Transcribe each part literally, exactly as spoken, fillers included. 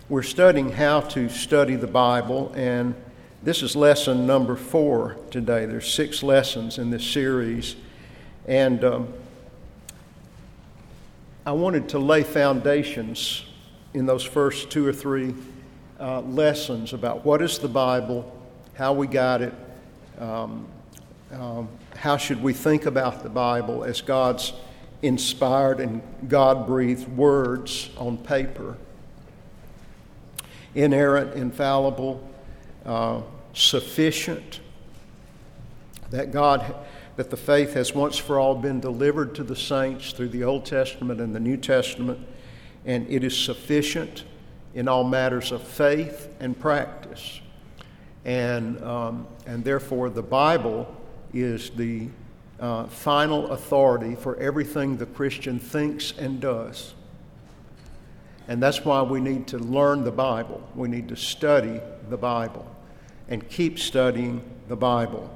we're studying how to study the Bible, and this is lesson number four today. There's six lessons in this series, and um, I wanted to lay foundations in those first two or three uh, lessons about what is the Bible, how we got it, um, um, how should we think about the Bible as God's inspired and God-breathed words on paper. Inerrant, infallible, uh, sufficient, that God, that the faith has once for all been delivered to the saints through the Old Testament and the New Testament, and it is sufficient in all matters of faith and practice. And, um, and therefore the Bible is the uh, final authority for everything the Christian thinks and does. And that's why we need to learn the Bible. We need to study the Bible and keep studying the Bible.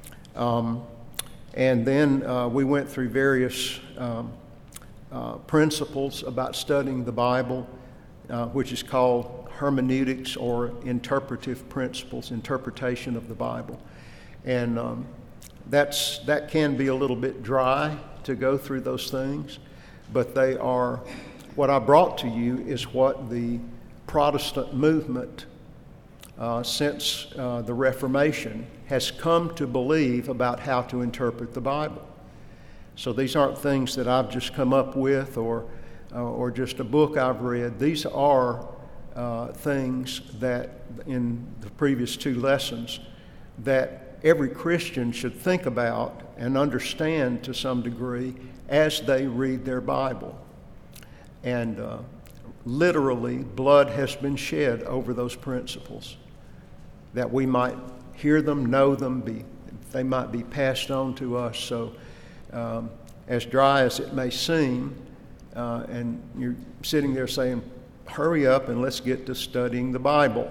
Um, and then uh, we went through various um, uh, principles about studying the Bible, uh, which is called hermeneutics or interpretive principles, interpretation of the Bible. And um, that's that can be a little bit dry to go through those things, but they are. What I brought to you is what the Protestant movement uh, since uh, the Reformation has come to believe about how to interpret the Bible. So these aren't things that I've just come up with or uh, or just a book I've read. These are uh, things that in the previous two lessons that every Christian should think about and understand to some degree as they read their Bible. And uh, literally, blood has been shed over those principles, that we might hear them, know them, be they might be passed on to us. So, um, as dry as it may seem, uh, and you're sitting there saying, hurry up and let's get to studying the Bible.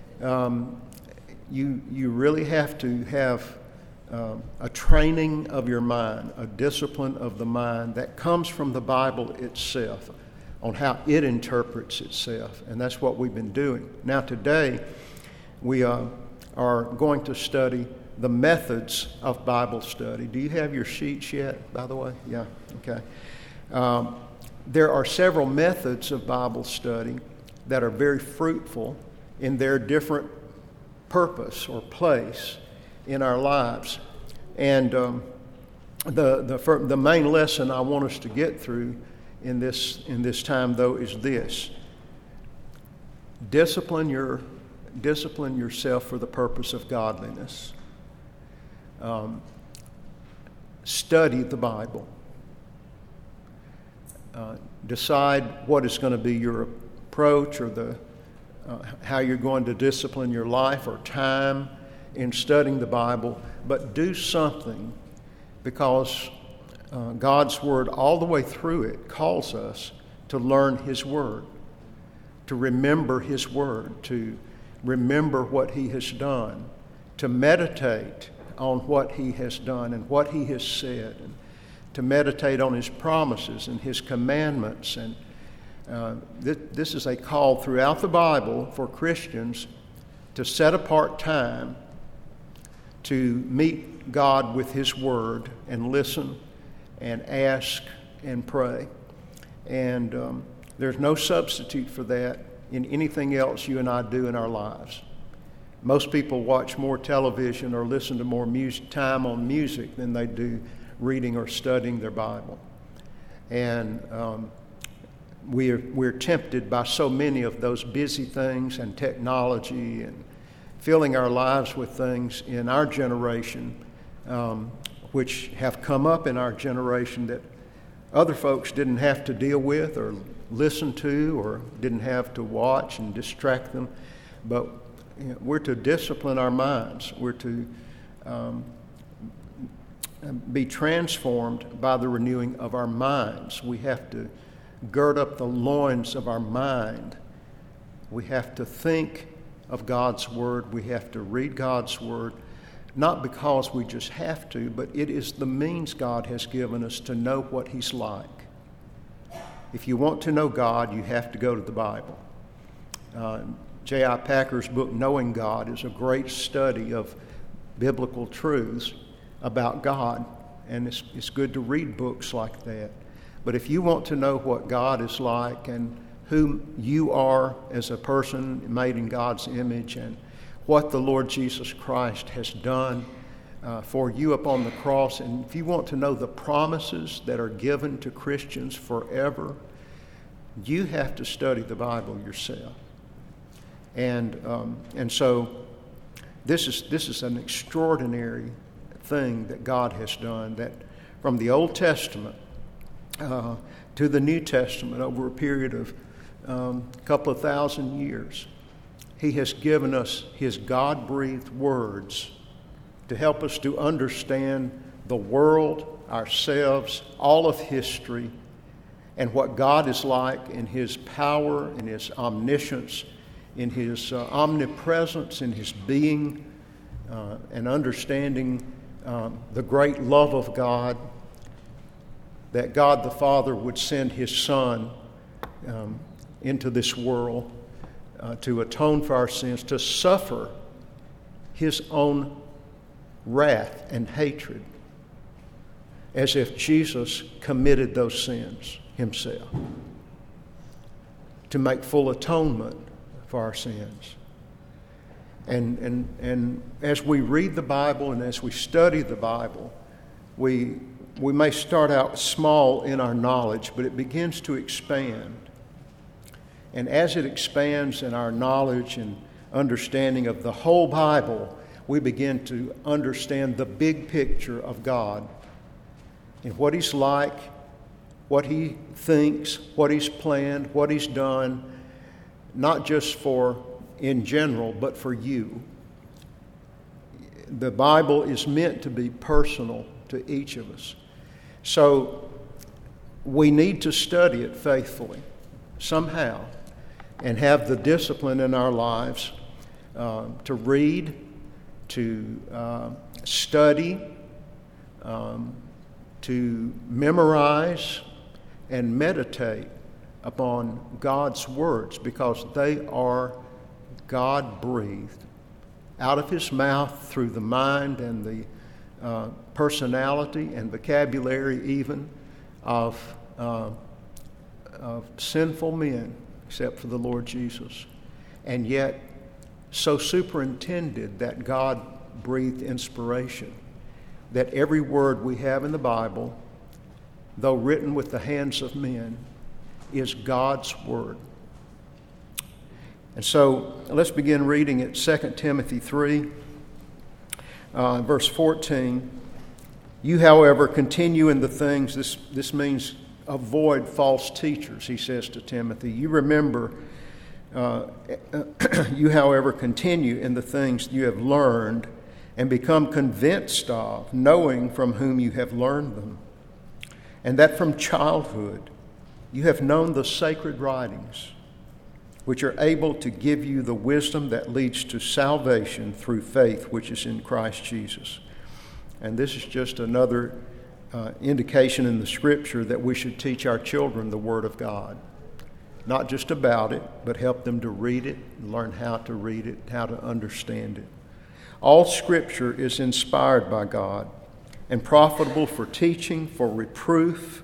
Um, you, you really have to have um, a training of your mind, a discipline of the mind that comes from the Bible itself, on how it interprets itself. And that's what we've been doing. Now today, we uh, are going to study the methods of Bible study. Do you have your sheets yet, by the way? Yeah, okay. Um, there are several methods of Bible study that are very fruitful in their different purpose or place in our lives. And um, the, the, the main lesson I want us to get through in this in this time, though, is this: discipline your discipline yourself for the purpose of godliness. Um, study the Bible. Uh, decide what is going to be your approach or the uh, how you're going to discipline your life or time in studying the Bible, but do something, because Uh, God's Word, all the way through it, calls us to learn His Word, to remember His Word, to remember what He has done, to meditate on what He has done and what He has said, and to meditate on His promises and His commandments. And uh, th- this is a call throughout the Bible for Christians to set apart time to meet God with His Word and listen and ask and pray. And um, there's no substitute for that in anything else you and I do in our lives. Most people watch more television or listen to more music, time on music than they do reading or studying their Bible. And um, we're, we're tempted by so many of those busy things and technology and filling our lives with things in our generation um, which have come up in our generation that other folks didn't have to deal with or listen to or didn't have to watch and distract them. But you know, we're to discipline our minds. We're to um, be transformed by the renewing of our minds. We have to gird up the loins of our mind. We have to think of God's Word. We have to read God's Word. Not because we just have to, but it is the means God has given us to know what He's like. If you want to know God, you have to go to the Bible. Uh, J I Packer's book, Knowing God, is a great study of biblical truths about God, and it's, it's good to read books like that. But if you want to know what God is like and who you are as a person made in God's image and what the Lord Jesus Christ has done uh, for you upon the cross, and if you want to know the promises that are given to Christians forever, you have to study the Bible yourself. And um, and so this is this is an extraordinary thing that God has done, that from the Old Testament uh, to the New Testament over a period of a um, couple of thousand years, He has given us His God-breathed words to help us to understand the world, ourselves, all of history, and what God is like in His power, in His omniscience, in His uh, omnipresence, in His being, uh, and understanding um, the great love of God, that God the Father would send His Son um, into this world uh, to atone for our sins, to suffer His own wrath and hatred, as if Jesus committed those sins Himself, to make full atonement for our sins. And, and, and as we read the Bible and as we study the Bible, we, we may start out small in our knowledge, but it begins to expand. And as it expands in our knowledge and understanding of the whole Bible, we begin to understand the big picture of God and what He's like, what He thinks, what He's planned, what He's done, not just for in general, but for you. The Bible is meant to be personal to each of us. So we need to study it faithfully somehow and have the discipline in our lives uh, to read, to uh, study, um, to memorize and meditate upon God's words, because they are God-breathed out of His mouth through the mind and the uh, personality and vocabulary even of, uh, of sinful men, except for the Lord Jesus. And yet so superintended that God-breathed inspiration that every word we have in the Bible, though written with the hands of men, is God's Word. And so let's begin reading at Second Timothy three, uh, verse fourteen. You, however, continue in the things, this, this means avoid false teachers, he says to Timothy. You remember, uh, you, however, continue in the things you have learned and become convinced of, knowing from whom you have learned them, and that from childhood you have known the sacred writings, which are able to give you the wisdom that leads to salvation through faith, which is in Christ Jesus. And this is just another uh, indication in the Scripture that we should teach our children the Word of God. Not just about it, but help them to read it, learn how to read it, how to understand it. All Scripture is inspired by God and profitable for teaching, for reproof.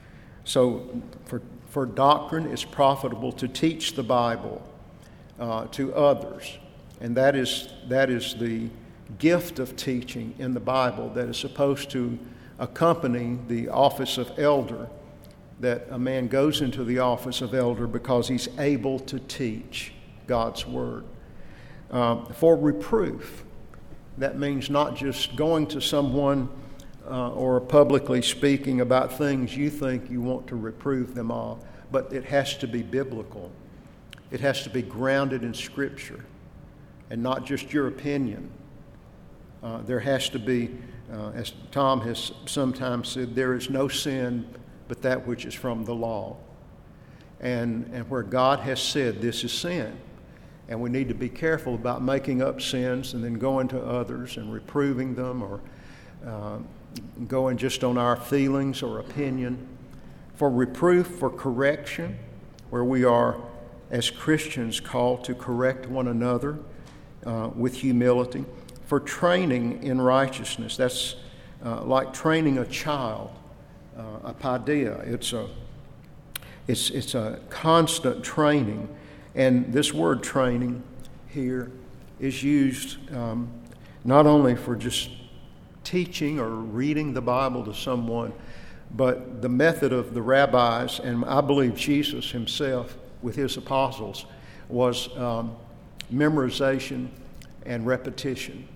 So for, for doctrine, it's profitable to teach the Bible uh, to others. And that is, that is the gift of teaching in the Bible that is supposed to accompany the office of elder, that a man goes into the office of elder because he's able to teach God's Word. Um, for reproof, that means not just going to someone Uh, or publicly speaking about things you think you want to reprove them of, but it has to be biblical. It has to be grounded in Scripture and not just your opinion. Uh, there has to be, uh, as Tom has sometimes said, there is no sin but that which is from the law. And, and where God has said this is sin. And we need to be careful about making up sins and then going to others and reproving them, or uh, going just on our feelings or opinion. For reproof, for correction, where we are as Christians, called to correct one another uh, with humility, for training in righteousness. That's uh, like training a child, uh, a paideia. It's a, it's, it's a constant training. And this word training here is used um, not only for just teaching or reading the Bible to someone, but the method of the rabbis, and I believe Jesus himself with his apostles, was um, memorization and repetition.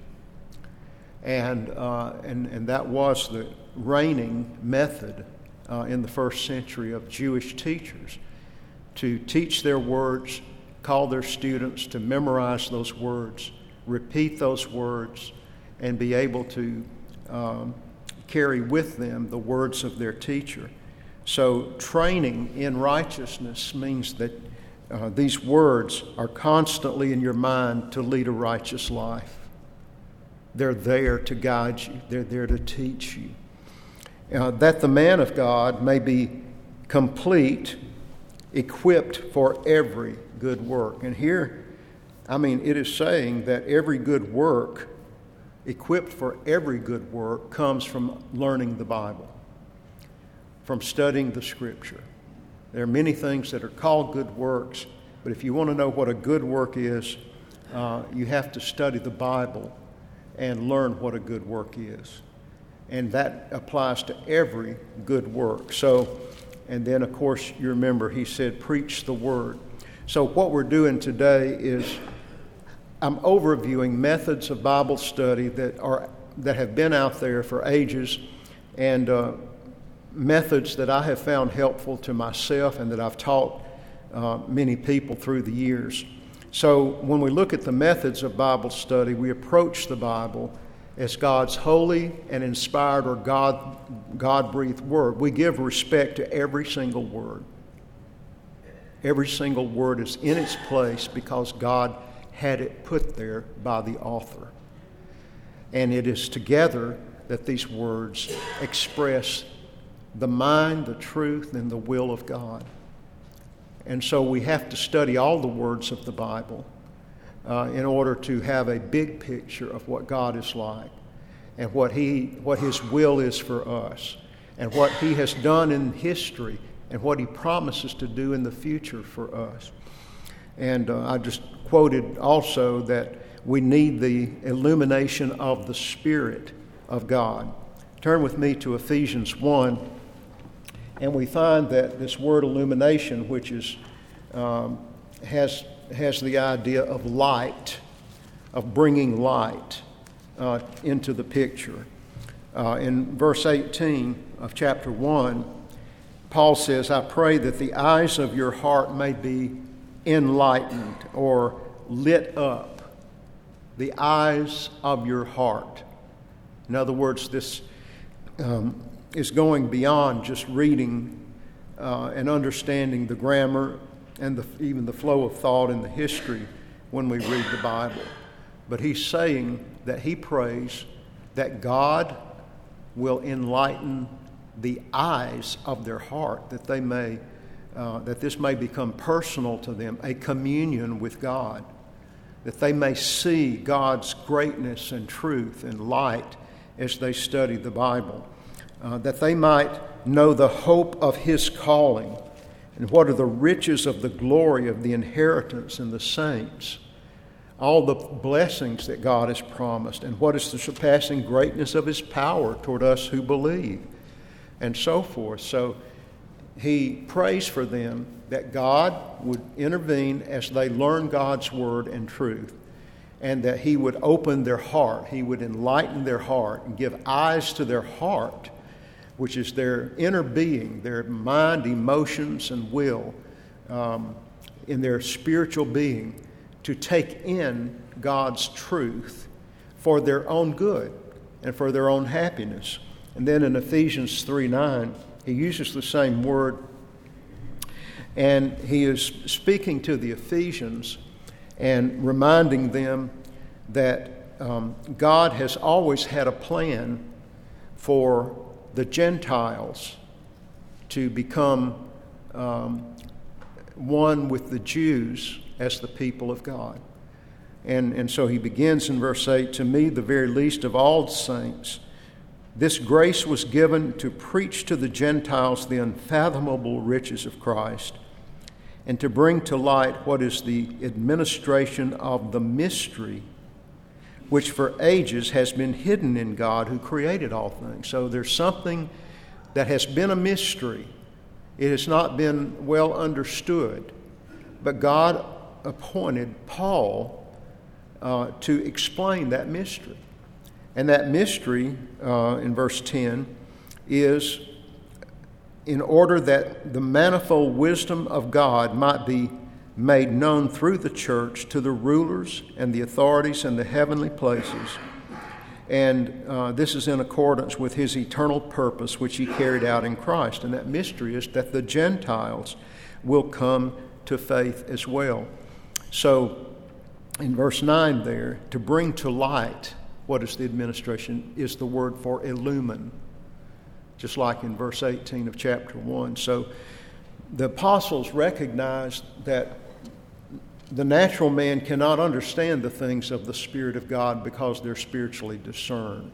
And, uh, and, and that was the reigning method uh, in the first century of Jewish teachers, to teach their words, call their students to memorize those words, repeat those words, and be able to um, carry with them the words of their teacher. So training in righteousness means that uh, these words are constantly in your mind to lead a righteous life. They're there to guide you. They're there to teach you. Uh, that the man of God may be complete, equipped for every good work. And here, I mean, it is saying that every good work, equipped for every good work, comes from learning the Bible, from studying the Scripture. There are many things that are called good works, but if you want to know what a good work is, uh, you have to study the Bible and learn what a good work is. And that applies to every good work. So, and then, of course, you remember he said, preach the word. So what we're doing today is I'm overviewing methods of Bible study that are that have been out there for ages, and uh, methods that I have found helpful to myself and that I've taught uh, many people through the years. So when we look at the methods of Bible study, we approach the Bible as God's holy and inspired or God, God-breathed word. We give respect to every single word. Every single word is in its place because God had it put there by the author. And it is together that these words express the mind, the truth, and the will of God. And so we have to study all the words of the Bible uh, in order to have a big picture of what God is like and what He, what His will is for us and what He has done in history and what He promises to do in the future for us. And uh, I just quoted also that we need the illumination of the Spirit of God. Turn with me to Ephesians one, and we find that this word illumination, which is um, has has the idea of light, of bringing light uh, into the picture. Uh, in verse eighteen of chapter one, Paul says, I pray that the eyes of your heart may be enlightened or lit up. The eyes of your heart. In other words, this um, is going beyond just reading uh, and understanding the grammar and the, even the flow of thought and the history when we read the Bible. But he's saying that he prays that God will enlighten the eyes of their heart, that they may, uh, that this may become personal to them, a communion with God, that they may see God's greatness and truth and light as they study the Bible, uh, that they might know the hope of His calling and what are the riches of the glory of the inheritance in the saints, all the blessings that God has promised, and what is the surpassing greatness of His power toward us who believe, and so forth. So he prays for them that God would intervene as they learn God's word and truth, and that He would open their heart, He would enlighten their heart and give eyes to their heart, which is their inner being, their mind, emotions, and will, um, in their spiritual being, to take in God's truth for their own good and for their own happiness. And then in Ephesians three nine, he uses the same word, and he is speaking to the Ephesians and reminding them that um, God has always had a plan for the Gentiles to become um, one with the Jews as the people of God. And, and so he begins in verse eight, to me, the very least of all saints, this grace was given to preach to the Gentiles the unfathomable riches of Christ, and to bring to light what is the administration of the mystery, which for ages has been hidden in God who created all things. So there's something that has been a mystery. It has not been well understood, but God appointed Paul uh, to explain that mystery. And that mystery, uh, in verse ten, is in order that the manifold wisdom of God might be made known through the church to the rulers and the authorities in the heavenly places. And uh, this is in accordance with his eternal purpose, which he carried out in Christ. And that mystery is that the Gentiles will come to faith as well. So in verse nine there, to bring to light what is the administration is the word for illumine, just like in verse eighteen of chapter one. So the apostles recognized that the natural man cannot understand the things of the Spirit of God because they're spiritually discerned.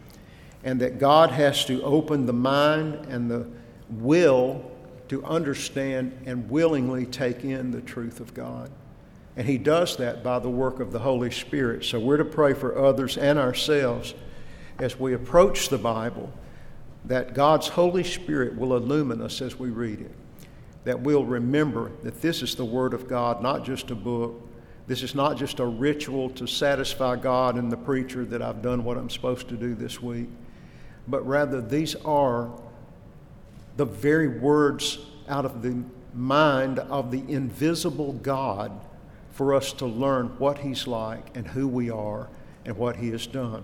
And that God has to open the mind and the will to understand and willingly take in the truth of God. And he does that by the work of the Holy Spirit. So we're to pray for others and ourselves as we approach the Bible, that God's Holy Spirit will illumine us as we read it. That we'll remember that this is the Word of God, not just a book. This is not just a ritual to satisfy God and the preacher that I've done what I'm supposed to do this week, but rather these are the very words out of the mind of the invisible God for us to learn what He's like and who we are and what He has done.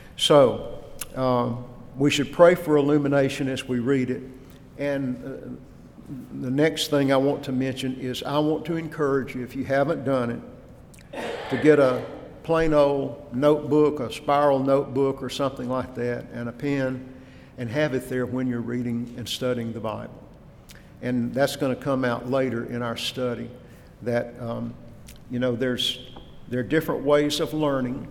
So um, we should pray for illumination as we read it. And uh, the next thing I want to mention is I want to encourage you, if you haven't done it, to get a plain old notebook, a spiral notebook or something like that, and a pen, and have it there when you're reading and studying the Bible. And that's going to come out later in our study, that, um, you know, there's there are different ways of learning,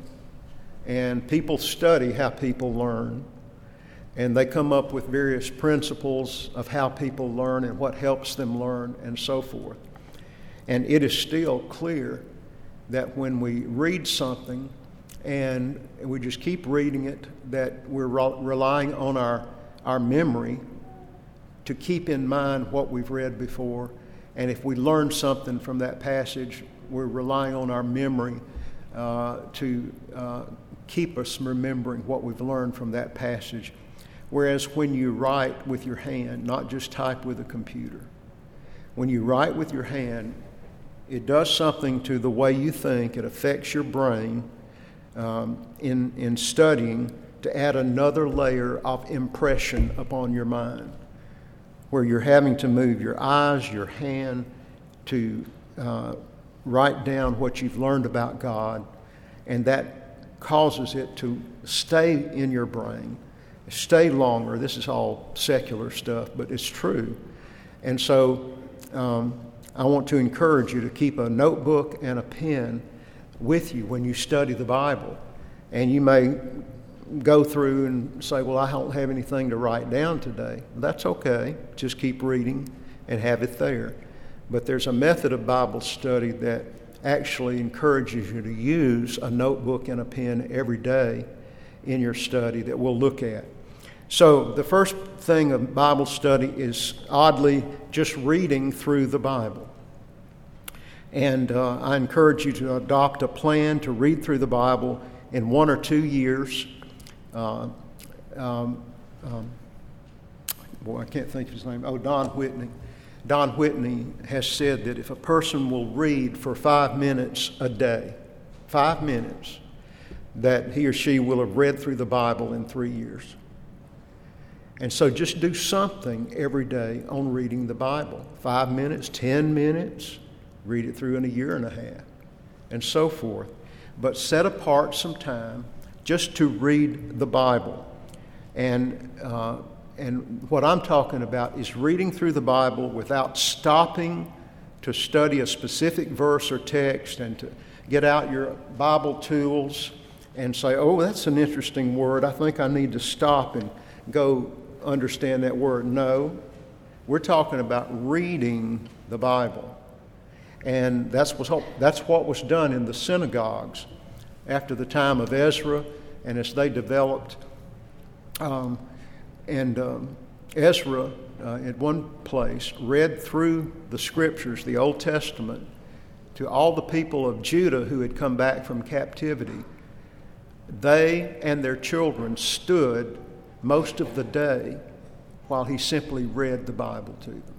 and people study how people learn. And they come up with various principles of how people learn and what helps them learn and so forth. And it is still clear that when we read something and we just keep reading it, that we're re- relying on our, our memory to keep in mind what we've read before. And if we learn something from that passage, we're relying on our memory uh, to uh, keep us remembering what we've learned from that passage. Whereas when you write with your hand, not just type with a computer, when you write with your hand, it does something to the way you think. It affects your brain um, in, in studying to add another layer of impression upon your mind, where you're having to move your eyes, your hand to uh, write down what you've learned about God, and that causes it to stay in your brain. Stay longer. This is all secular stuff, but it's true. And so um, I want to encourage you to keep a notebook and a pen with you when you study the Bible. And you may go through and say, well, I don't have anything to write down today. That's okay. Just keep reading and have it there. But there's a method of Bible study that actually encourages you to use a notebook and a pen every day in your study that we'll look at. So the first thing of Bible study is, oddly, just reading through the Bible. And uh, I encourage you to adopt a plan to read through the Bible in one or two years. Uh, um, um, boy, I can't think of his name. Oh, Don Whitney. Don Whitney has said that if a person will read for five minutes a day, five minutes, that he or she will have read through the Bible in three years. And so just do something every day on reading the Bible. Five minutes, ten minutes, read it through in a year and a half, and so forth. But set apart some time just to read the Bible. And uh, and what I'm talking about is reading through the Bible without stopping to study a specific verse or text and to get out your Bible tools and say, oh, that's an interesting word. I think I need to stop and go understand that word. No, we're talking about reading the Bible. And that's what, that's what was done in the synagogues after the time of Ezra and as they developed. Um, and um, Ezra, uh, at one place, read through the Scriptures, the Old Testament, to all the people of Judah who had come back from captivity. They and their children stood most of the day while he simply read the Bible to them.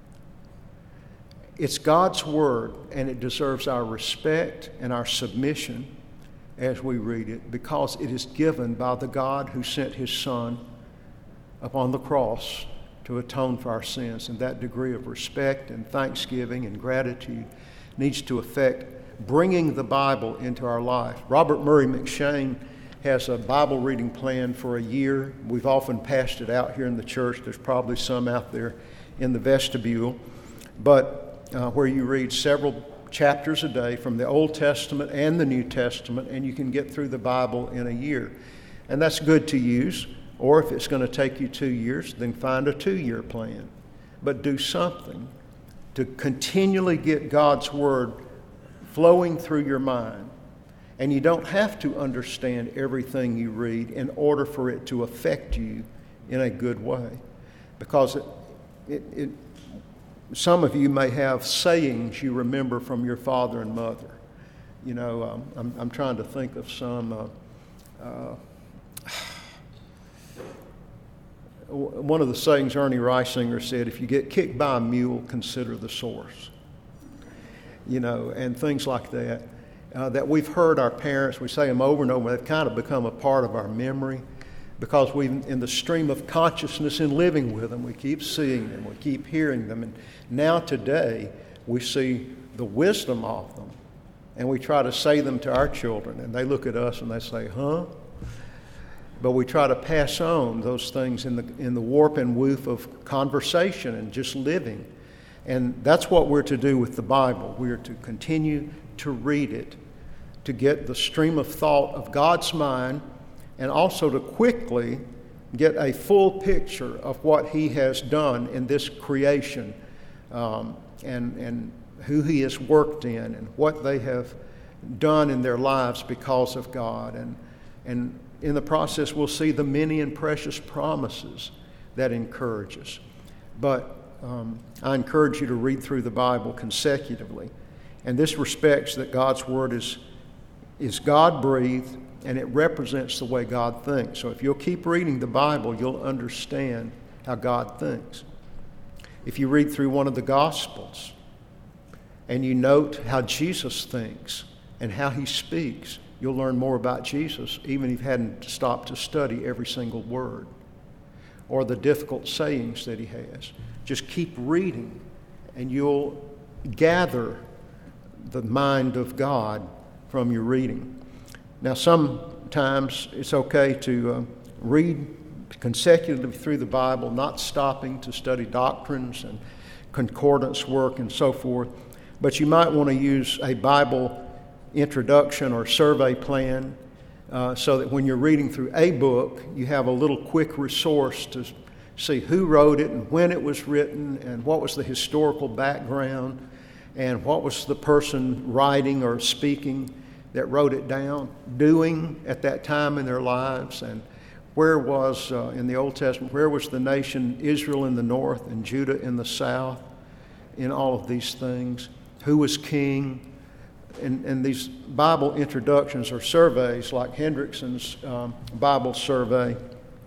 It's God's Word, and it deserves our respect and our submission as we read it, because it is given by the God who sent His Son upon the cross to atone for our sins. And that degree of respect and thanksgiving and gratitude needs to affect bringing the Bible into our life. Robert Murray McShane has a Bible reading plan for a year. We've often passed it out here in the church. There's probably some out there in the vestibule. But Uh, where you read several chapters a day from the Old Testament and the New Testament, and you can get through the Bible in a year. And that's good to use. Or if it's going to take you two years, then find a two-year plan. But do something to continually get God's Word flowing through your mind. And you don't have to understand everything you read in order for it to affect you in a good way. Because it, it, it some of you may have sayings you remember from your father and mother. You know, um, I'm, I'm trying to think of some. Uh, uh, one of the sayings Ernie Reisinger said, if you get kicked by a mule, consider the source. You know, and things like that, uh, that we've heard our parents, we say them over and over, they've kind of become a part of our memory. Because we, in the stream of consciousness in living with them, we keep seeing them, we keep hearing them. And now today, we see the wisdom of them. And we try to say them to our children. And they look at us and they say, huh? But we try to pass on those things in the, in the warp and woof of conversation and just living. And that's what we're to do with the Bible. We are to continue to read it, to get the stream of thought of God's mind, and also to quickly get a full picture of what He has done in this creation, um, and, and who He has worked in, and what they have done in their lives because of God. And, and in the process, we'll see the many and precious promises that encourage us. But um, I encourage you to read through the Bible consecutively. And this respects that God's Word is, is God-breathed, and it represents the way God thinks. So if you'll keep reading the Bible, you'll understand how God thinks. If you read through one of the Gospels and you note how Jesus thinks and how He speaks, you'll learn more about Jesus, even if you hadn't stopped to study every single word or the difficult sayings that He has. Just keep reading, and you'll gather the mind of God from your reading. Now, sometimes it's okay to uh, read consecutively through the Bible, not stopping to study doctrines and concordance work and so forth. But you might want to use a Bible introduction or survey plan uh, so that when you're reading through a book, you have a little quick resource to see who wrote it and when it was written and what was the historical background and what was the person writing or speaking that wrote it down doing at that time in their lives, and where was, uh, in the Old Testament, where was the nation Israel in the north and Judah in the south in all of these things? Who was king? And, and these Bible introductions or surveys like Hendrickson's um, Bible survey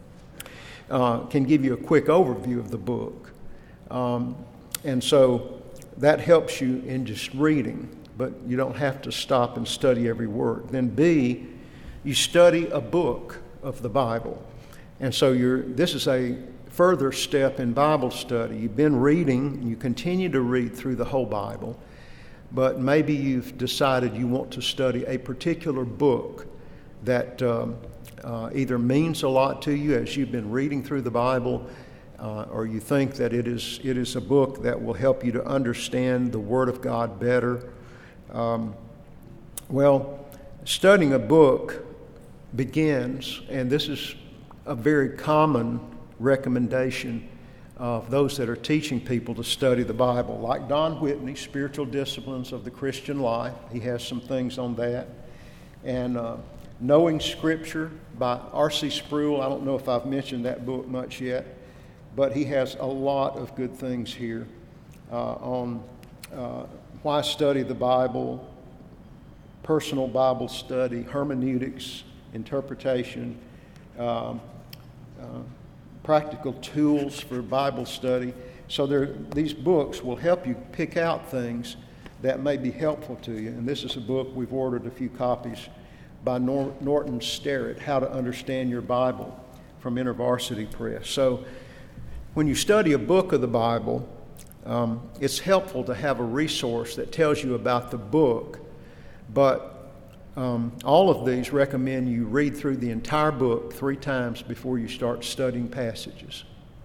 uh, can give you a quick overview of the book. Um, and so that helps you in just reading, but you don't have to stop and study every word. Then B, you study a book of the Bible. And so you're, this is a further step in Bible study. You've been reading, you continue to read through the whole Bible, but maybe you've decided you want to study a particular book that um, uh, either means a lot to you as you've been reading through the Bible, uh, or you think that it is it is a book that will help you to understand the Word of God better, um, well, studying a book begins, and this is a very common recommendation of those that are teaching people to study the Bible. Like Don Whitney, Spiritual Disciplines of the Christian Life, he has some things on that. And uh, Knowing Scripture by R C Sproul, I don't know if I've mentioned that book much yet, but he has a lot of good things here uh, on uh, why study the Bible, personal Bible study, hermeneutics, interpretation, um, uh, practical tools for Bible study. So there, these books will help you pick out things that may be helpful to you. And this is a book, we've ordered a few copies by Nor- Norton Sterrett, How to Understand Your Bible, from InterVarsity Press. So when you study a book of the Bible, um, it's helpful to have a resource that tells you about the book, but Um, all of these recommend you read through the entire book three times before you start studying passages.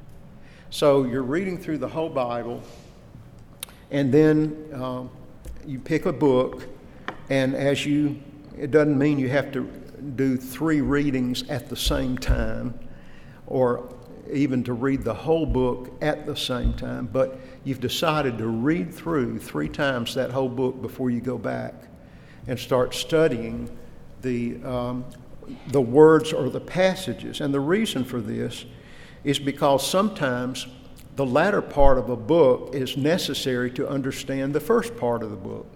So you're reading through the whole Bible, and then um, you pick a book, and as you, it doesn't mean you have to do three readings at the same time, or even to read the whole book at the same time, but you've decided to read through three times that whole book before you go back and start studying the um, the words or the passages. And the reason for this is because sometimes the latter part of a book is necessary to understand the first part of the book.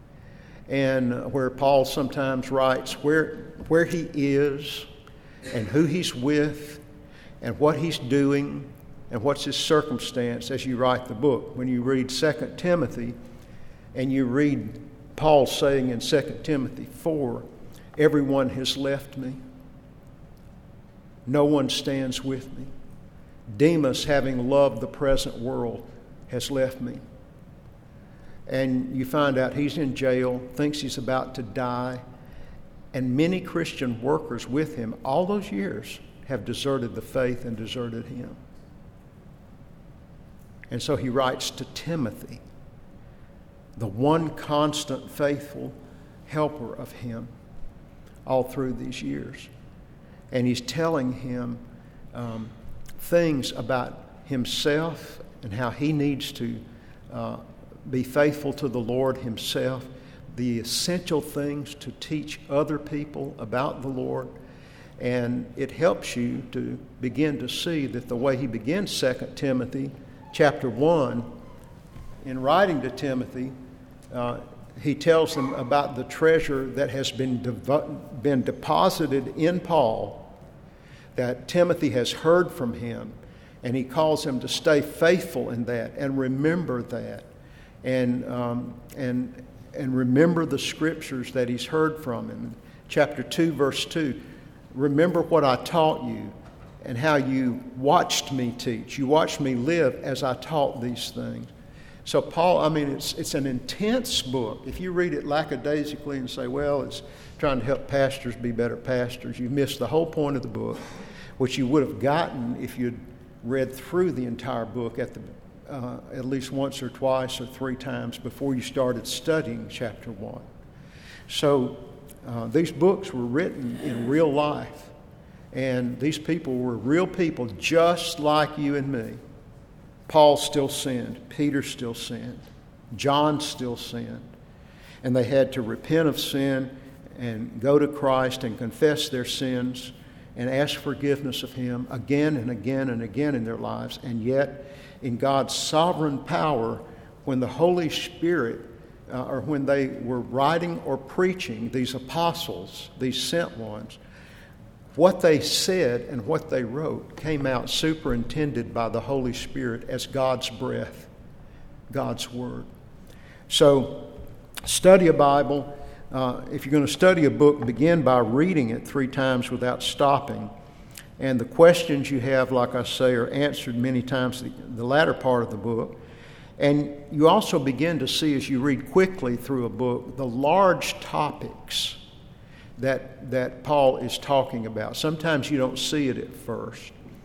And where Paul sometimes writes where where he is and who he's with and what he's doing and what's his circumstance as you write the book. When you read Second Timothy and you read Paul saying in Second Timothy four, everyone has left me. No one stands with me. Demas, having loved the present world, has left me. And you find out he's in jail, thinks he's about to die, and many Christian workers with him all those years have deserted the faith and deserted him. And so he writes to Timothy, the one constant, faithful helper of him all through these years. And he's telling him um, things about himself and how he needs to uh, be faithful to the Lord himself, the essential things to teach other people about the Lord. And it helps you to begin to see that the way he begins Second Timothy chapter one, in writing to Timothy, Uh, he tells them about the treasure that has been devo- been deposited in Paul, that Timothy has heard from him, and he calls him to stay faithful in that and remember that, and um, and and remember the scriptures that he's heard from him. Chapter two, verse two, remember what I taught you and how you watched me teach. You watched me live as I taught these things. So Paul, I mean, it's it's an intense book. If you read it lackadaisically and say, well, it's trying to help pastors be better pastors, you miss the whole point of the book, which you would have gotten if you'd read through the entire book at the uh, at least once or twice or three times before you started studying chapter one. So uh, these books were written in real life, and these people were real people just like you and me. Paul still sinned. Peter still sinned. John still sinned. And they had to repent of sin and go to Christ and confess their sins and ask forgiveness of him again and again and again in their lives. And yet, in God's sovereign power, when the Holy Spirit, uh, or when they were writing or preaching, these apostles, these sent ones, what they said and what they wrote came out superintended by the Holy Spirit as God's breath, God's Word. So, study a Bible. Uh, if you're going to study a book, begin by reading it three times without stopping. And the questions you have, like I say, are answered many times the, the latter part of the book. And you also begin to see, as you read quickly through a book, the large topics that that Paul is talking about. Sometimes you don't see it at first.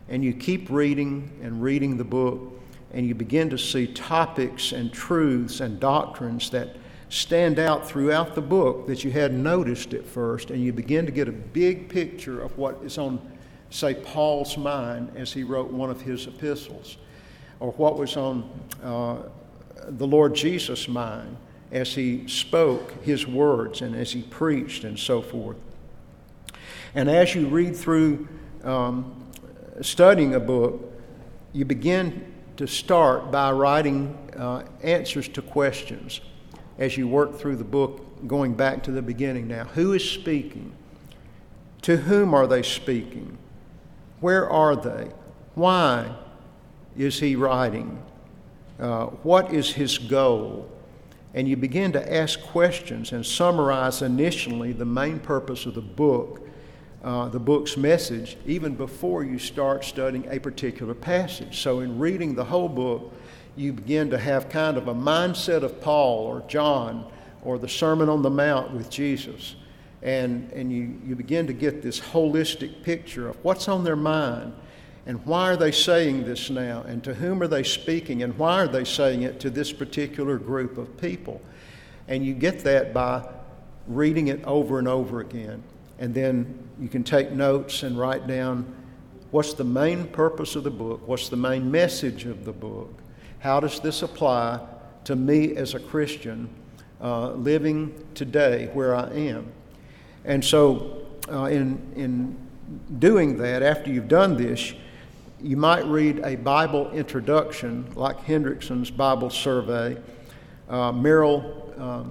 and you keep reading and reading the book, and you begin to see topics and truths and doctrines that stand out throughout the book that you hadn't noticed at first, and you begin to get a big picture of what is on, say, Paul's mind as he wrote one of his epistles, or what was on uh, the Lord Jesus' mind as he spoke his words and as he preached and so forth. And as you read through um, studying a book, you begin to start by writing uh, answers to questions as you work through the book, going back to the beginning now. Who is speaking? To whom are they speaking? Where are they? Why is he writing? Uh, what is his goal? And you begin to ask questions and summarize initially the main purpose of the book, uh, the book's message, even before you start studying a particular passage. So in reading the whole book, you begin to have kind of a mindset of Paul or John or the Sermon on the Mount with Jesus. And, and you, you begin to get this holistic picture of what's on their mind and why are they saying this now and to whom are they speaking and why are they saying it to this particular group of people. And you get that by reading it over and over again. And then you can take notes and write down what's the main purpose of the book, what's the main message of the book. How does this apply to me as a Christian uh, living today where I am? And so uh, in, in doing that, after you've done this, you might read a Bible introduction like Hendrickson's Bible Survey. Uh, Merrill, um,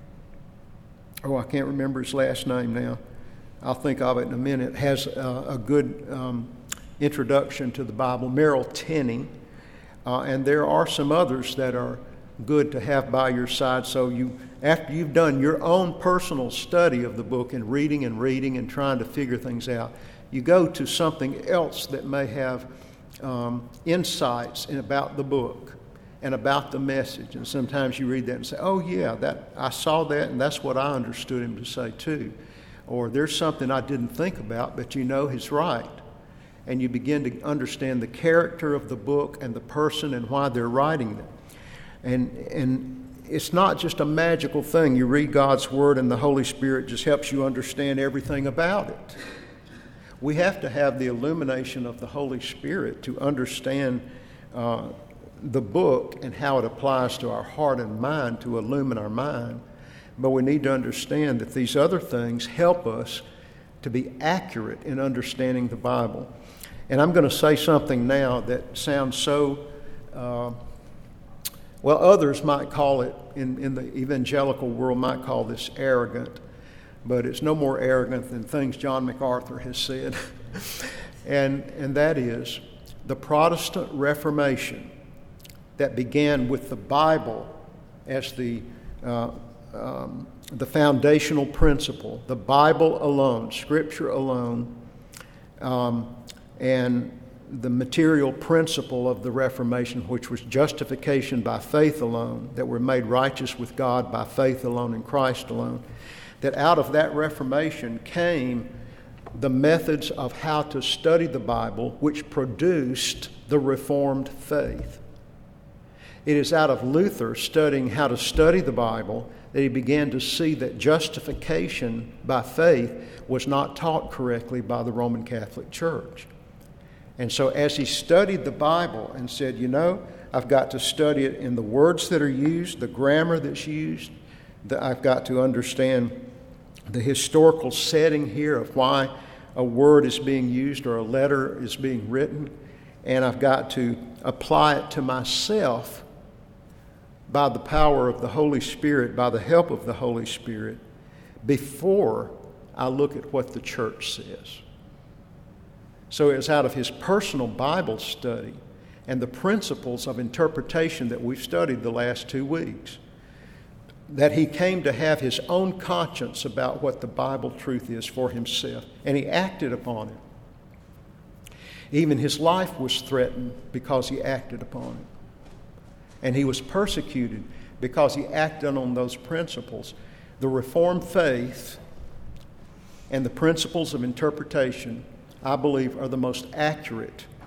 oh, I can't remember his last name now. I'll think of it in a minute, has uh, a good um, introduction to the Bible. Merrill Tenney. Uh, and there are some others that are good to have by your side. So you, after you've done your own personal study of the book and reading and reading and trying to figure things out, you go to something else that may have um, insights in about the book and about the message. And sometimes you read that and say, oh yeah, that I saw that and that's what I understood him to say too. Or there's something I didn't think about, but you know he's right. And you begin to understand the character of the book and the person and why they're writing it. And and it's not just a magical thing. You read God's Word and the Holy Spirit just helps you understand everything about it. We have to have the illumination of the Holy Spirit to understand uh, the book and how it applies to our heart and mind, to illumine our mind. But we need to understand that these other things help us to be accurate in understanding the Bible. And I'm going to say something now that sounds so, uh, well, others might call it, in, in the evangelical world, might call this arrogant, but it's no more arrogant than things John MacArthur has said. and, and that is the Protestant Reformation that began with the Bible as the, uh, um, the foundational principle, the Bible alone, Scripture alone, um, and the material principle of the Reformation, which was justification by faith alone, that we're made righteous with God by faith alone in Christ alone, that out of that Reformation came the methods of how to study the Bible, which produced the Reformed faith. It is out of Luther studying how to study the Bible that he began to see that justification by faith was not taught correctly by the Roman Catholic Church. And so as he studied the Bible and said, you know, I've got to study it in the words that are used, the grammar that's used, that I've got to understand the historical setting here of why a word is being used or a letter is being written, and I've got to apply it to myself by the power of the Holy Spirit, by the help of the Holy Spirit, before I look at what the church says. So it's out of his personal Bible study and the principles of interpretation that we've studied the last two weeks that he came to have his own conscience about what the Bible truth is for himself, and he acted upon it. Even his life was threatened because he acted upon it. And he was persecuted because he acted on those principles. The Reformed faith and the principles of interpretation, I believe, are the most accurate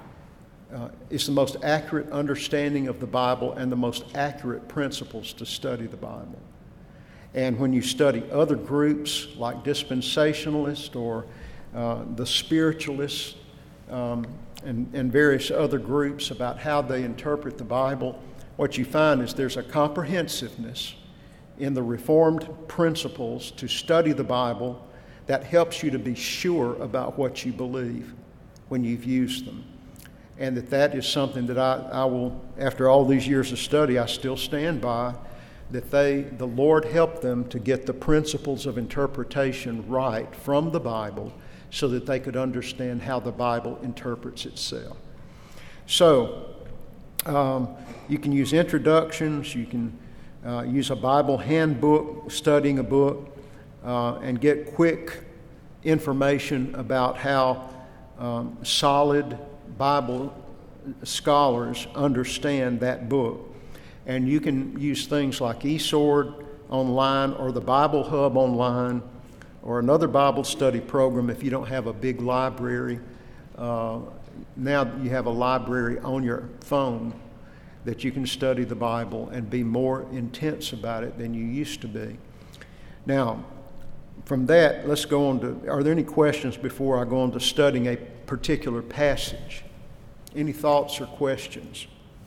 uh, it's the most accurate understanding of the Bible and the most accurate principles to study the Bible. And when you study other groups like dispensationalists or uh, the spiritualists um, and, and various other groups about how they interpret the Bible, what you find is there's a comprehensiveness in the Reformed principles to study the Bible that helps you to be sure about what you believe when you've used them. And that that is something that I, I will, after all these years of study, I still stand by, that they, the Lord helped them to get the principles of interpretation right from the Bible so that they could understand how the Bible interprets itself. So, um, you can use introductions, you can uh, use a Bible handbook, studying a book, uh, and get quick information about how um, solid Bible scholars understand that book. And you can use things like eSword online or the Bible Hub online or another Bible study program if you don't have a big library. Uh, now you have a library on your phone that you can study the Bible and be more intense about it than you used to be. Now, from that, let's go on to, are there any questions before I go on to studying a particular passage? Any thoughts or questions?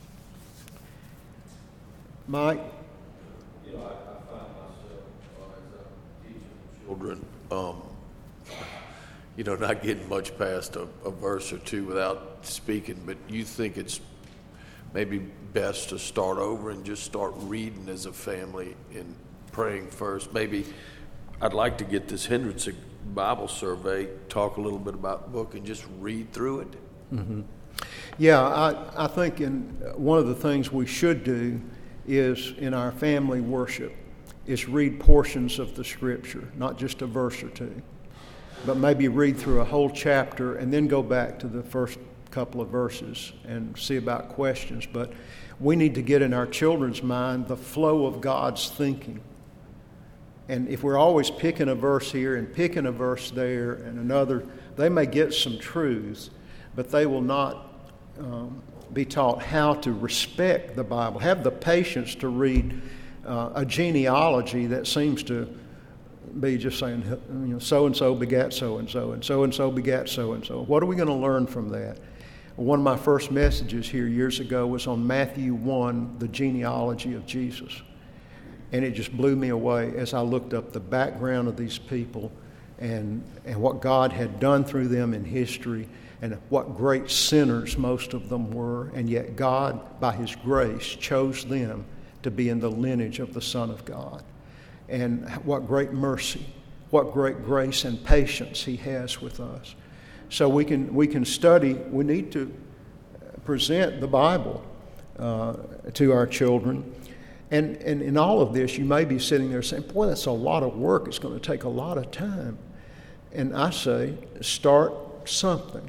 Mike? You know, I, I find myself uh, as I'm teaching children, um, you know, not getting much past a, a verse or two without speaking, but you think it's maybe best to start over and just start reading as a family and praying first. Maybe I'd like to get this Hendrickson Bible survey, talk a little bit about the book, and just read through it. Mm-hmm. Yeah, I, I think in one of the things we should do is in our family worship is read portions of the Scripture, not just a verse or two, but maybe read through a whole chapter and then go back to the first couple of verses and see about questions. But we need to get in our children's mind the flow of God's thinking. And if we're always picking a verse here and picking a verse there and another, they may get some truths, but they will not um, be taught how to respect the Bible. Have the patience to read uh, a genealogy that seems to be just saying, you know, so-and-so begat so-and-so, and so-and-so begat so-and-so. What are we going to learn from that? One of my first messages here years ago was on Matthew one, the genealogy of Jesus. And it just blew me away as I looked up the background of these people and, and what God had done through them in history and what great sinners most of them were. And yet God, by His grace, chose them to be in the lineage of the Son of God. And what great mercy, what great grace and patience He has with us. So we can we can study, we need to present the Bible uh, to our children. And, and in all of this, you may be sitting there saying, boy, that's a lot of work. It's going to take a lot of time. And I say, start something.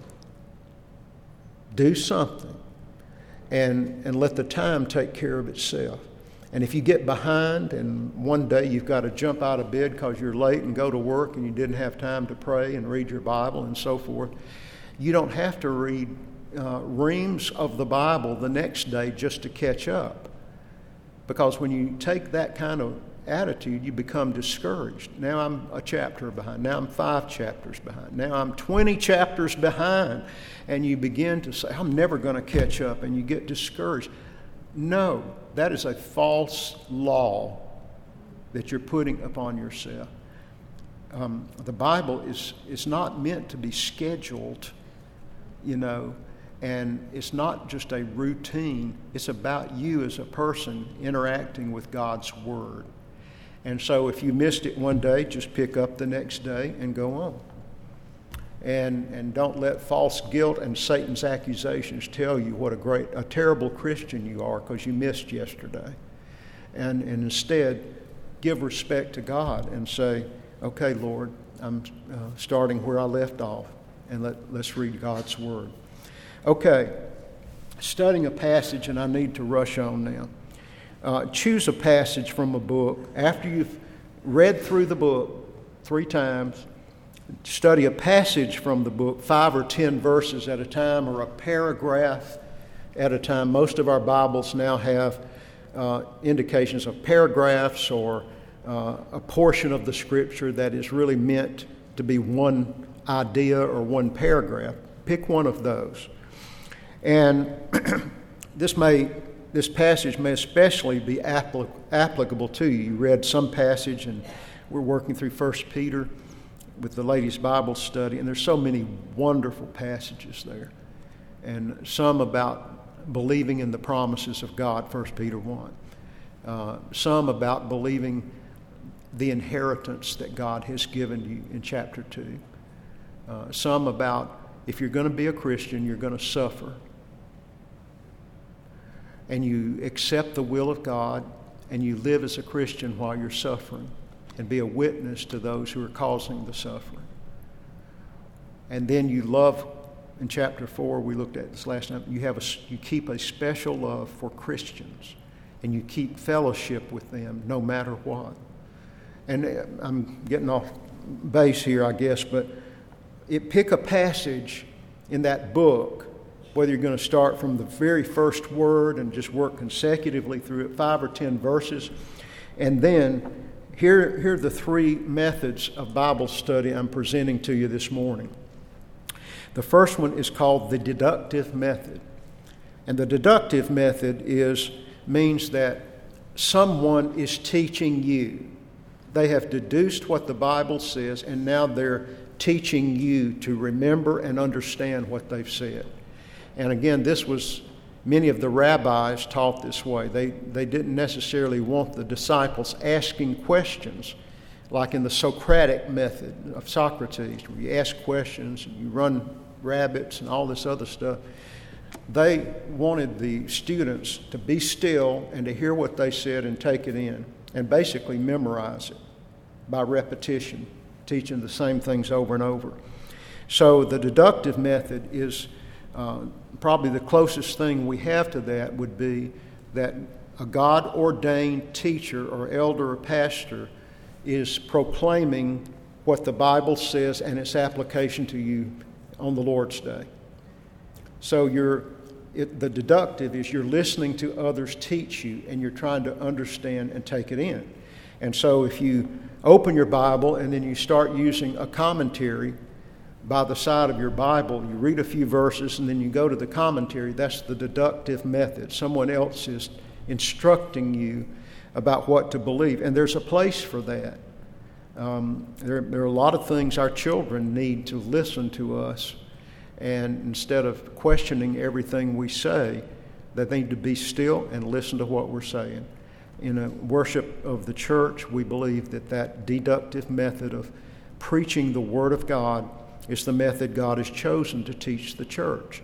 Do something. And, and let the time take care of itself. And if you get behind and one day you've got to jump out of bed because you're late and go to work and you didn't have time to pray and read your Bible and so forth, you don't have to read uh, reams of the Bible the next day just to catch up. Because when you take that kind of attitude, you become discouraged. Now I'm a chapter behind. Now I'm five chapters behind. Now I'm twenty chapters behind. And you begin to say, I'm never going to catch up. And you get discouraged. No, that is a false law that you're putting upon yourself. Um, the Bible is, is not meant to be scheduled, you know, and it's not just a routine. It's about you as a person interacting with God's Word. And so if you missed it one day, just pick up the next day and go on. And and don't let false guilt and Satan's accusations tell you what a great, a terrible Christian you are because you missed yesterday. And, and instead, give respect to God and say, okay, Lord, I'm uh, starting where I left off, and let, let's read God's Word. Okay, studying a passage, and I need to rush on now. Uh, choose a passage from a book. After you've read through the book three times, study a passage from the book, five or ten verses at a time, or a paragraph at a time. Most of our Bibles now have uh, indications of paragraphs or uh, a portion of the Scripture that is really meant to be one idea or one paragraph. Pick one of those. And this may this passage may especially be applic- applicable to you. You read some passage, and we're working through First Peter with the ladies' Bible study, and there's so many wonderful passages there, and some about believing in the promises of God, First Peter one. Uh, some about believing the inheritance that God has given you in chapter two. Uh, some about if you're going to be a Christian, you're going to suffer. And you accept the will of God, and you live as a Christian while you're suffering, and be a witness to those who are causing the suffering. And then you love, in chapter four, we looked at this last time, you have a, you keep a special love for Christians, and you keep fellowship with them no matter what. And I'm getting off base here, I guess, but it, pick a passage in that book, whether you're going to start from the very first word and just work consecutively through it, five or ten verses, and then here, here are the three methods of Bible study I'm presenting to you this morning. The first one is called the deductive method. And the deductive method is means that someone is teaching you. They have deduced what the Bible says, and now they're teaching you to remember and understand what they've said. And again, this was, many of the rabbis taught this way. They, they didn't necessarily want the disciples asking questions, like in the Socratic method of Socrates, where you ask questions and you run rabbits and all this other stuff. They wanted the students to be still and to hear what they said and take it in, and basically memorize it by repetition, teaching the same things over and over. So the deductive method is uh, probably the closest thing we have to that would be that a God-ordained teacher or elder or pastor is proclaiming what the Bible says and its application to you on the Lord's Day. So you're, it, the deductive is you're listening to others teach you, and you're trying to understand and take it in. And so if you open your Bible and then you start using a commentary by the side of your Bible, you read a few verses and then you go to the commentary, that's the deductive method. Someone else is instructing you about what to believe. And there's a place for that. Um, there, there are a lot of things our children need to listen to us, and instead of questioning everything we say, they need to be still and listen to what we're saying. In a worship of the church, we believe that that deductive method of preaching the Word of God is the method God has chosen to teach the church.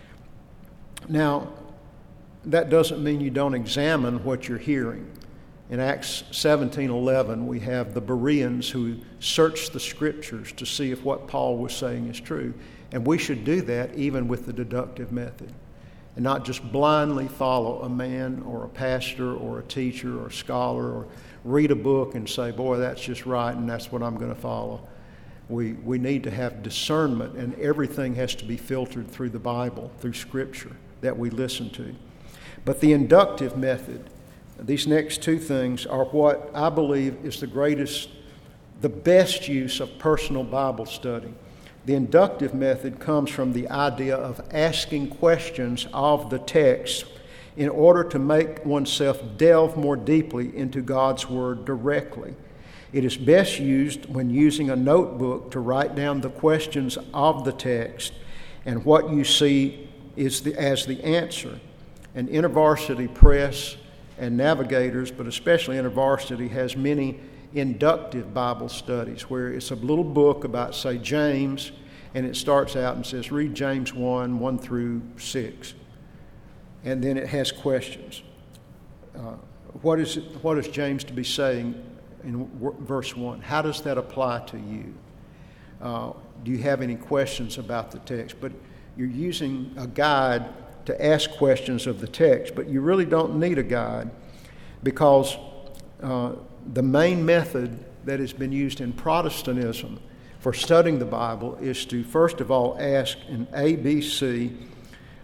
Now, that doesn't mean you don't examine what you're hearing. In Acts seventeen eleven, we have the Bereans who searched the Scriptures to see if what Paul was saying is true. And we should do that even with the deductive method, and not just blindly follow a man or a pastor or a teacher or a scholar, or read a book and say, boy, that's just right and that's what I'm going to follow. We, we need to have discernment, and everything has to be filtered through the Bible, through Scripture that we listen to. But the inductive method, these next two things are what I believe is the greatest, the best use of personal Bible study. The inductive method comes from the idea of asking questions of the text in order to make oneself delve more deeply into God's Word directly. It is best used when using a notebook to write down the questions of the text and what you see is the, as the answer. And InterVarsity Press and Navigators, but especially InterVarsity, has many inductive Bible studies where it's a little book about, say, James, and it starts out and says, read James one, one through six. And then it has questions. Uh, what is it, what is James to be saying in w- verse one? How does that apply to you? Uh, do you have any questions about the text? But you're using a guide to ask questions of the text, but you really don't need a guide, because uh, the main method that has been used in Protestantism for studying the Bible is to, first of all, ask an A B C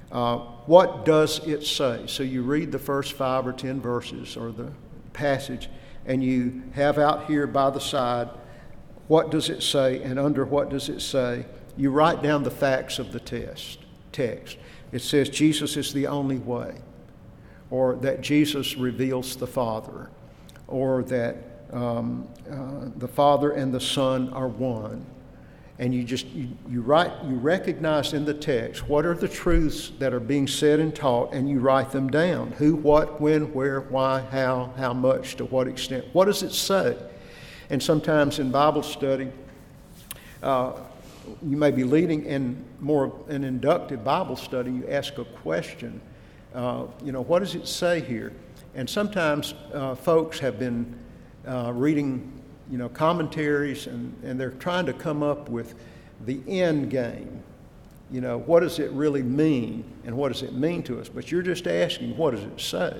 Uh, what does it say? So you read the first five or ten verses or the passage, and you have out here by the side, what does it say, and under what does it say? You write down the facts of the test, text. It says Jesus is the only way, or that Jesus reveals the Father, or that um, uh, the Father and the Son are one. And you just, you, you write, you recognize in the text what are the truths that are being said and taught, and you write them down. Who, what, when, where, why, how, how much, to what extent. What does it say? And sometimes in Bible study, uh, you may be leading in more an inductive Bible study, you ask a question, uh, you know, what does it say here? And sometimes uh, folks have been uh, reading you know, commentaries, and, and they're trying to come up with the end game. You know, what does it really mean, and what does it mean to us? But you're just asking, what does it say?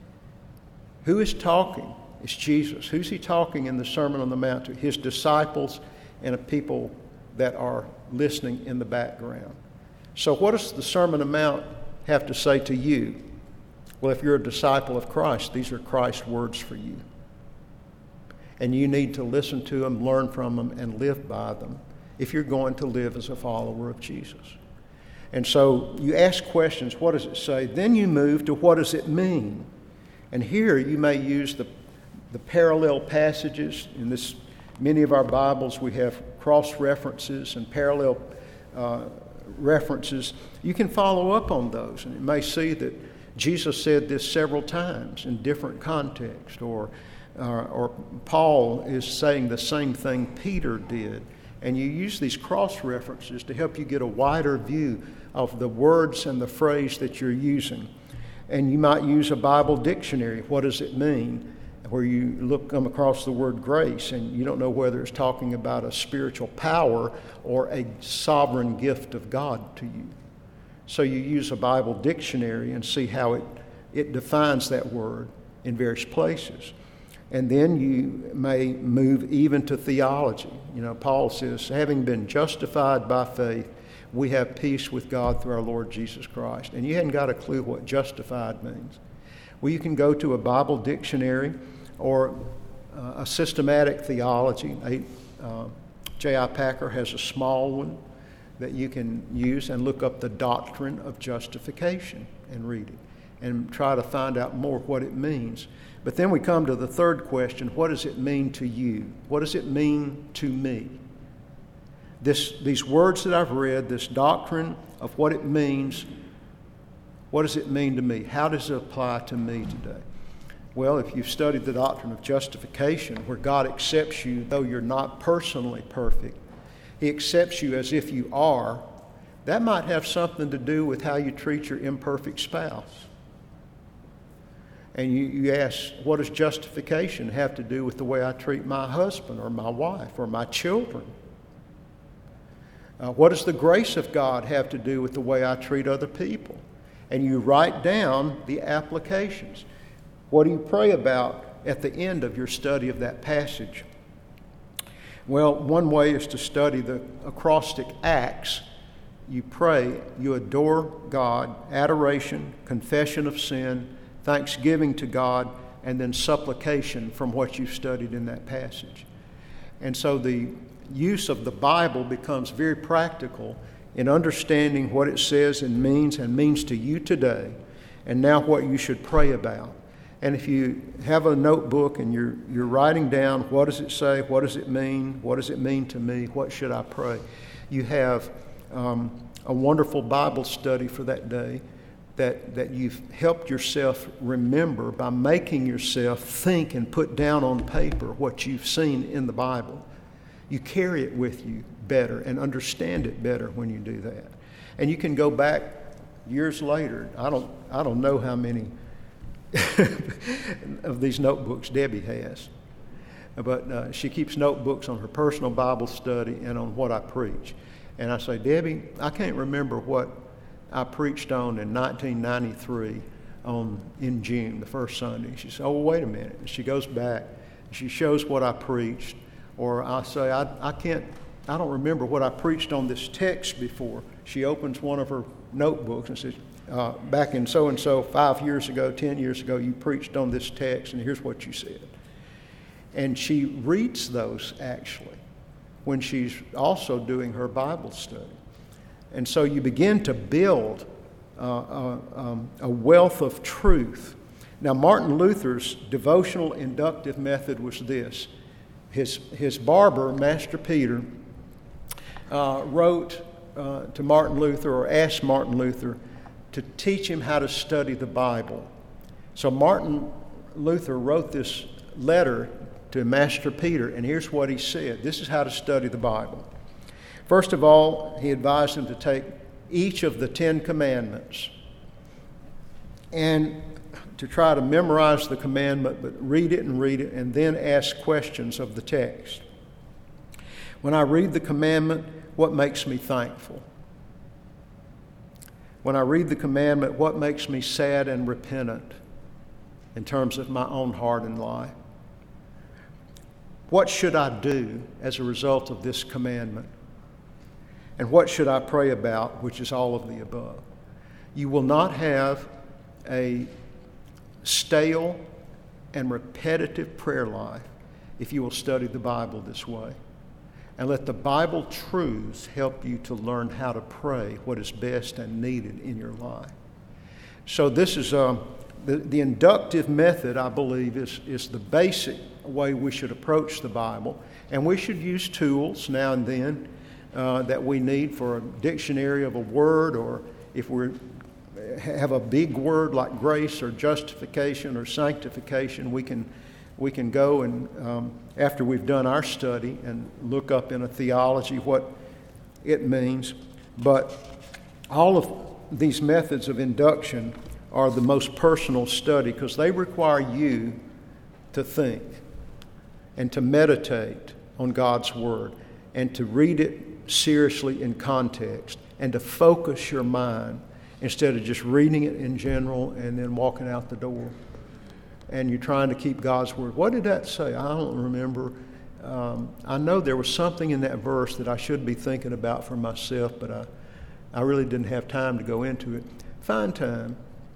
Who is talking? It's Jesus. Who's he talking in the Sermon on the Mount to? His disciples and a people that are listening in the background. So what does the Sermon on the Mount have to say to you? Well, if you're a disciple of Christ, these are Christ's words for you. And you need to listen to them, learn from them, and live by them if you're going to live as a follower of Jesus. And so you ask questions, what does it say? Then you move to what does it mean? And here you may use the, the parallel passages. In this, many of our Bibles we have cross-references and parallel uh, references. You can follow up on those, and you may see that Jesus said this several times in different contexts, or Uh, or Paul is saying the same thing Peter did. And you use these cross-references to help you get a wider view of the words and the phrase that you're using. And you might use a Bible dictionary. What does it mean? Where you look come across the word grace, and you don't know whether it's talking about a spiritual power or a sovereign gift of God to you. So you use a Bible dictionary and see how it, it defines that word in various places. And then you may move even to theology. You know, Paul says, having been justified by faith, we have peace with God through our Lord Jesus Christ. And you hadn't got a clue what justified means. Well, you can go to a Bible dictionary or uh, a systematic theology. A, uh, J I Packer has a small one that you can use and look up the doctrine of justification and read it and try to find out more what it means. But then we come to the third question, what does it mean to you? What does it mean to me? This, these words that I've read, this doctrine of what it means, what does it mean to me? How does it apply to me today? Well, if you've studied the doctrine of justification, where God accepts you though you're not personally perfect, He accepts you as if you are, that might have something to do with how you treat your imperfect spouse. And you, you ask, what does justification have to do with the way I treat my husband or my wife or my children? Uh, what does the grace of God have to do with the way I treat other people? And you write down the applications. What do you pray about at the end of your study of that passage? Well, one way is to study the acrostic acts. You pray, you adore God, adoration, confession of sin, thanksgiving to God, and then supplication from what you've studied in that passage. And so the use of the Bible becomes very practical in understanding what it says and means and means to you today, and now what you should pray about. And if you have a notebook and you're you're writing down, what does it say, what does it mean, what does it mean to me, what should I pray, you have um, a wonderful Bible study for that day that, that you've helped yourself remember by making yourself think and put down on paper what you've seen in the Bible. You carry it with you better and understand it better when you do that. And you can go back years later. I don't I don't know how many of these notebooks Debbie has, but uh, she keeps notebooks on her personal Bible study and on what I preach. And I say, Debbie, I can't remember what I preached on in nineteen ninety-three on in June, the first Sunday. She said, oh, well, wait a minute. And she goes back, and she shows what I preached. Or I say, I, I can't, I don't remember what I preached on this text before. She opens one of her notebooks and says, uh, back in so-and-so five years ago, ten years ago, you preached on this text, and here's what you said. And she reads those, actually, when she's also doing her Bible study. And so you begin to build uh, a, um, a wealth of truth. Now, Martin Luther's devotional inductive method was this. His, his barber, Master Peter, uh, wrote uh, to Martin Luther, or asked Martin Luther to teach him how to study the Bible. So Martin Luther wrote this letter to Master Peter, and here's what he said. This is how to study the Bible. First of all, he advised him to take each of the Ten Commandments and to try to memorize the commandment, but read it and read it, and then ask questions of the text. When I read the commandment, what makes me thankful? When I read the commandment, what makes me sad and repentant in terms of my own heart and life? What should I do as a result of this commandment? And what should I pray about, which is all of the above? You will not have a stale and repetitive prayer life if you will study the Bible this way. And let the Bible truths help you to learn how to pray what is best and needed in your life. So this is um, the, the inductive method, I believe, is, is the basic way we should approach the Bible. And we should use tools now and then uh, that we need for a dictionary of a word, or if we have a big word like grace or justification or sanctification, we can we can go and um, after we've done our study and look up in a theology what it means. But all of these methods of induction are the most personal study because they require you to think and to meditate on God's Word and to read it seriously in context and to focus your mind instead of just reading it in general and then walking out the door. And you're trying to keep God's Word. What did that say? I don't remember. Um, I know there was something in that verse that I should be thinking about for myself, but I, I really didn't have time to go into it. Find time.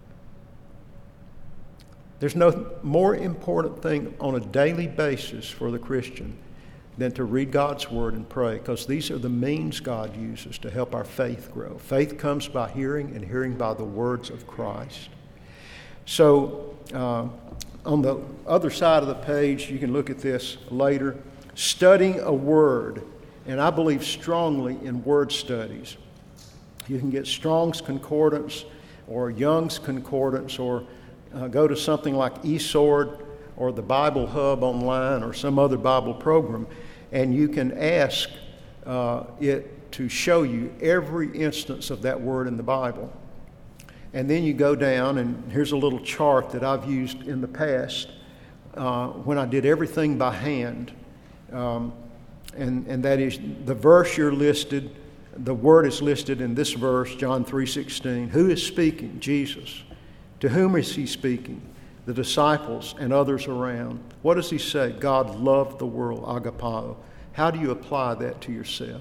There's no more important thing on a daily basis for the Christian than to read God's Word and pray, because these are the means God uses to help our faith grow. Faith comes by hearing, and hearing by the words of Christ. So uh, on the other side of the page, you can look at this later, studying a word. And I believe strongly in word studies. You can get Strong's Concordance or Young's Concordance, or uh, go to something like eSword or the Bible Hub online or some other Bible program, and you can ask uh, it to show you every instance of that word in the Bible. And then you go down, and here's a little chart that I've used in the past uh, when I did everything by hand. Um, and, and that is the verse you're listed, the word is listed in this verse, John three sixteen. Who is speaking? Jesus. To whom is he speaking? The disciples and others around. What does he say? God loved the world, agapao. How do you apply that to yourself?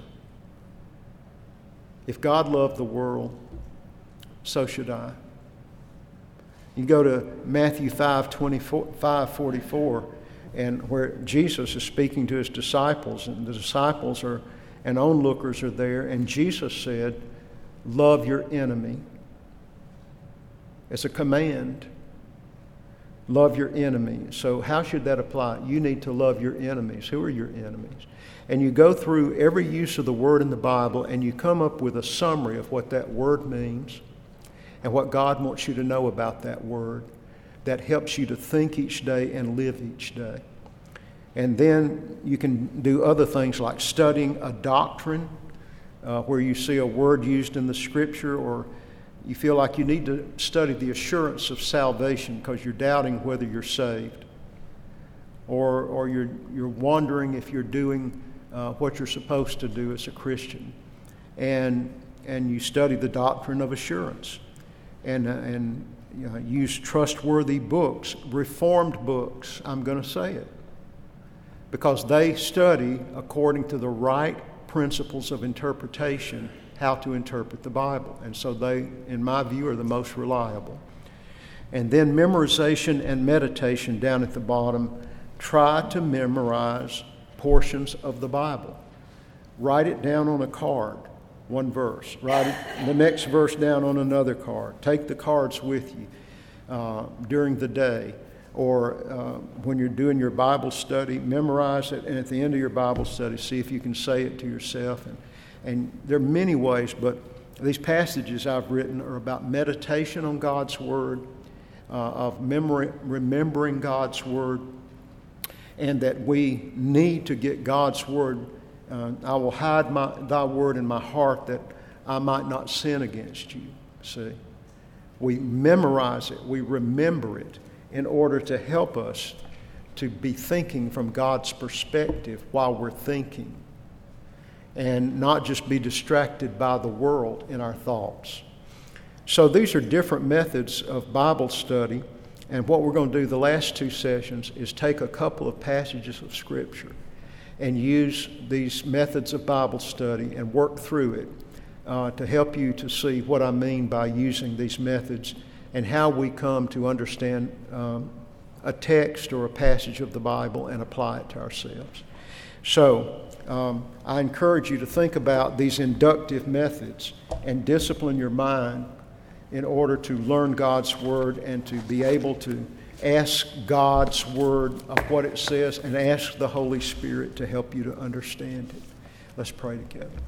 If God loved the world, so should I. You go to Matthew five twenty-four, five forty-four, and where Jesus is speaking to his disciples, and the disciples are and onlookers are there, and Jesus said, love your enemy. It's a command. Love your enemy. So how should that apply? You need to love your enemies. Who are your enemies? And you go through every use of the word in the Bible, and you come up with a summary of what that word means and what God wants you to know about that word. That helps you to think each day and live each day. And then you can do other things like studying a doctrine uh, where you see a word used in the Scripture, or you feel like you need to study the assurance of salvation because you're doubting whether you're saved, or or you're you're wondering if you're doing uh, what you're supposed to do as a Christian, and and you study the doctrine of assurance, and uh, and you know, use trustworthy books, Reformed books. I'm going to say it because they study according to the right principles of interpretation how to interpret the Bible. And so they, in my view, are the most reliable. And then memorization and meditation down at the bottom. Try to memorize portions of the Bible. Write it down on a card, one verse. Write it, the next verse down on another card. Take the cards with you uh, during the day. Or uh, when you're doing your Bible study, memorize it, and at the end of your Bible study, see if you can say it to yourself. And, and there are many ways, but these passages I've written are about meditation on God's Word, uh, of memory, remembering God's Word, and that we need to get God's Word. Uh, I will hide my, thy word in my heart that I might not sin against you. See? We memorize it, we remember it, in order to help us to be thinking from God's perspective while we're thinking, and not just be distracted by the world in our thoughts. So these are different methods of Bible study, and what we're going to do the last two sessions is take a couple of passages of Scripture and use these methods of Bible study and work through it uh, to help you to see what I mean by using these methods and how we come to understand um, a text or a passage of the Bible and apply it to ourselves. So um, I encourage you to think about these inductive methods and discipline your mind in order to learn God's Word and to be able to ask God's Word of what it says and ask the Holy Spirit to help you to understand it. Let's pray together.